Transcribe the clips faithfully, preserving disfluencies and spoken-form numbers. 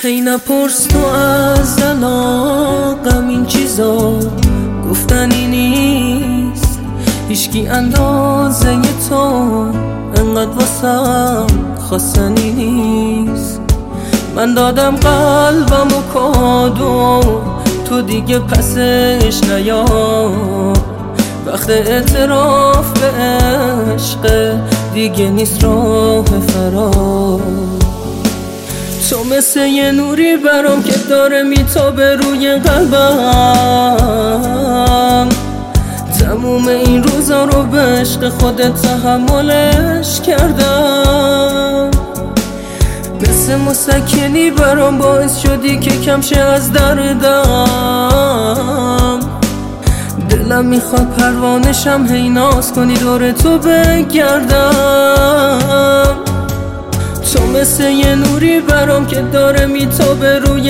هی نپرس تو از علاقم، این چیزا گفتنی نیست. هیچکی اندازه تو انقدر واسم خواستنی نیست. من دادم قلبم و کادو، تو دیگه پسش نیا. وقت اعتراف به عشق دیگه نیست راه فرار. تو مثل یه نوری برام که داره میتابه روی قلبم. تموم این روزا رو به عشق خودت تحملش کردم. مثل مسکنی برام باعث شدی که کم شه از دردم. دلم میخواد پروانشم هی ناز کنی دور تو بگردم. تو مثل یه نوری برام که داره میتابه روی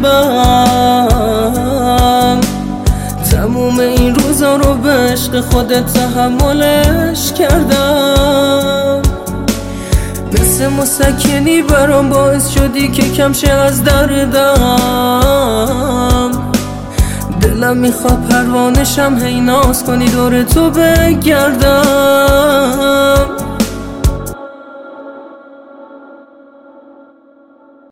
قلبم. تموم این روزا رو به عشق خودت تحملش کردم. مثل مسکنی برام باعث شدی که کم شه از دردم. دلم میخواد پروانشم هی ناز کنی دور تو بگردم.